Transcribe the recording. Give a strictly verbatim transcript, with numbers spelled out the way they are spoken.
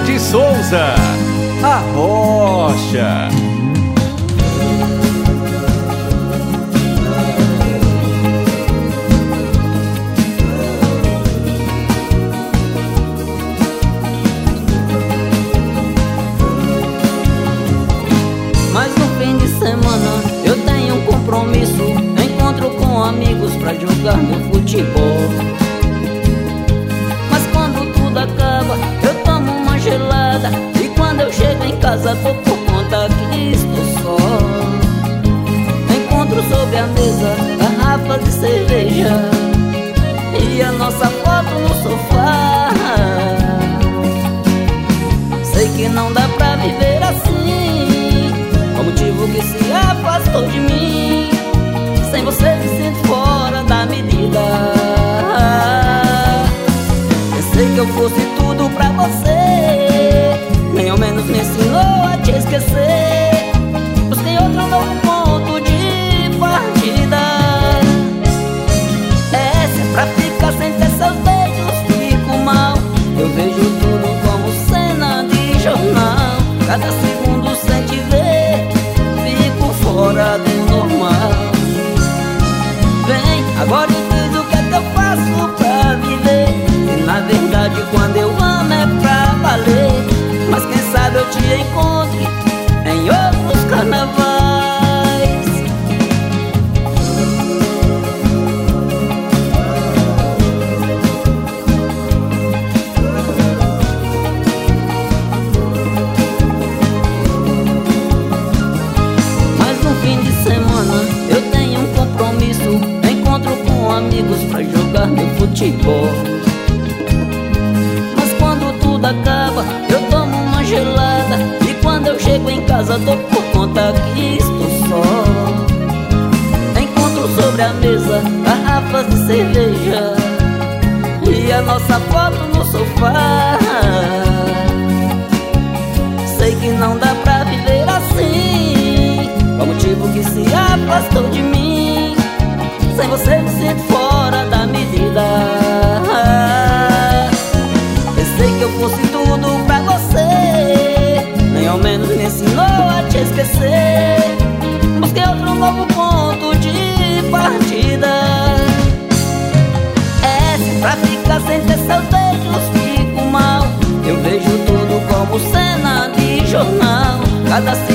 de Souza, a Rocha. Mas no fim de semana eu tenho um compromisso, encontro com amigos pra jogar meu futebol. Mas quando tudo acaba eu tomo uma gelada, e quando eu chego em casa tô por conta que estou só. Encontro sobre a mesa garrafas de cerveja e a nossa foto no sofá. Sei que não dá pra viver assim, o motivo que se afastou de mim. Sem você me sinto fora da medida. Pensei que eu fosse tudo pra você, nem ao menos me ensinou a te esquecer. Busquei outro novo ponto de partida. É, se é pra ficar sem ter seus beijos fico mal. Eu vejo tudo como cena de jornal. Cada segundo sem te ver fico fora do normal. Vem, agora diz o que é que eu faço pra viver. E na verdade quando eu amo é pra valer. Mas quem sabe eu te encontre em outros carnavais. Mas no fim de semana eu tenho um compromisso, encontro com amigos pra jogar meu futebol. Mas quando tudo acaba eu tomo uma gelada, e quando eu chego em casa tô por conta que estou só. Encontro sobre a mesa garrafas de cerveja e a nossa foto no sofá. Sei que não dá pra viver assim, o motivo que se afastou de mim. Sem você me sinto fora da medida. Pensei que eu fosse tudo pra você, nem ao menos me ensinou a te esquecer. Busquei outro novo ponto de partida. É, se pra ficar sem ter seus beijos fico mal. Eu vejo tudo como cena de jornal. Cada